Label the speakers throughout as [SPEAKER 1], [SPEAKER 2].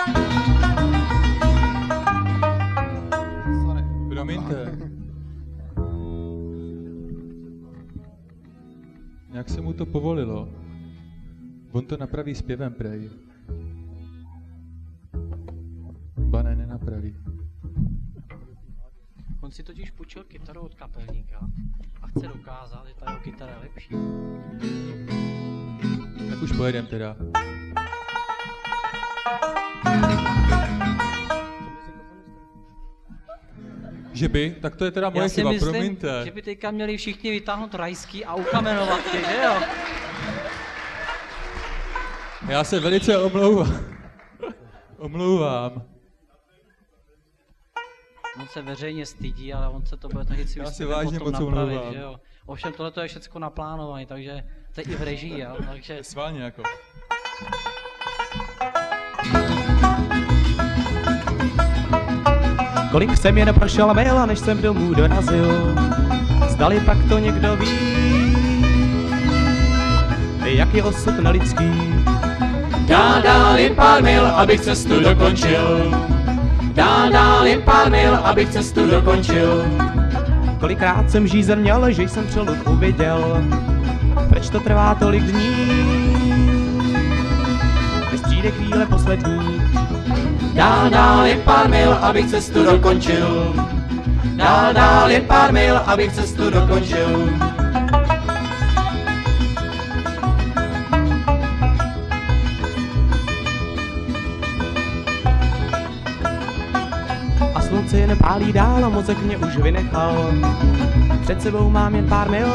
[SPEAKER 1] Promiňte. Nějak se mu to povolilo. On to napraví zpěvem, prej. Ba ne, nenapraví.
[SPEAKER 2] On si totiž půjčil kytaru od kapelníka a chce dokázat, že ta jeho kytara je lepší.
[SPEAKER 1] Tak už pojedem teda. Že by? Tak to je teda moje chyba, promiňte.
[SPEAKER 2] Že by teďka měli všichni vytáhnout rajský a ukamenovat tě, že jo?
[SPEAKER 1] Já se velice omlouvám. Omlouvám.
[SPEAKER 2] On se veřejně stydí, ale on se to bude taky si
[SPEAKER 1] Já si vážně moc omlouvám.
[SPEAKER 2] že jo? Ovšem tohle je všechno naplánované, takže to je i v režii, jo? Takže...
[SPEAKER 1] Sválně jako.
[SPEAKER 3] Kolik jsem jen prošel maila, než jsem domů dorazil. Zdali pak to někdo ví, jak je osud nelidský.
[SPEAKER 4] Dál jen pár mil, abych cestu dokončil. Dál jen pár mil, abych cestu dokončil.
[SPEAKER 3] Kolikrát jsem žízen měl, že jsem přelud uviděl. Proč to trvá tolik dní? Než přijde chvíle poslední.
[SPEAKER 4] Dál jen pár mil, abych cestu dokončil. Dál jen pár mil, abych cestu dokončil.
[SPEAKER 3] A slunce jen pálí dál a mozek mě už vynechal. Před sebou mám jen pár mil.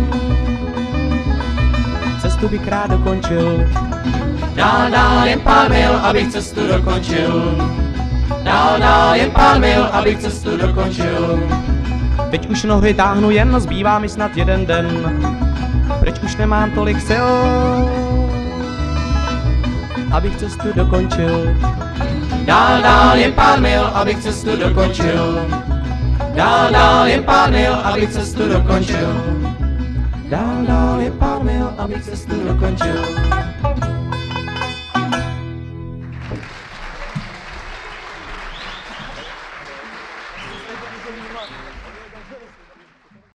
[SPEAKER 3] Cestu bych rád dokončil.
[SPEAKER 4] Dál jen pár mil, abych cestu dokončil. Dál jen pár mil, abych cestu dokončil.
[SPEAKER 3] Teď už nohy táhnu jen, zbývá mi snad jeden den. Proč už nemám tolik sil, abych cestu dokončil.
[SPEAKER 4] Dál jen pár mil, abych cestu dokončil. Dál jen pár mil, abych cestu dokončil. Dál jen pár mil, abych cestu dokončil.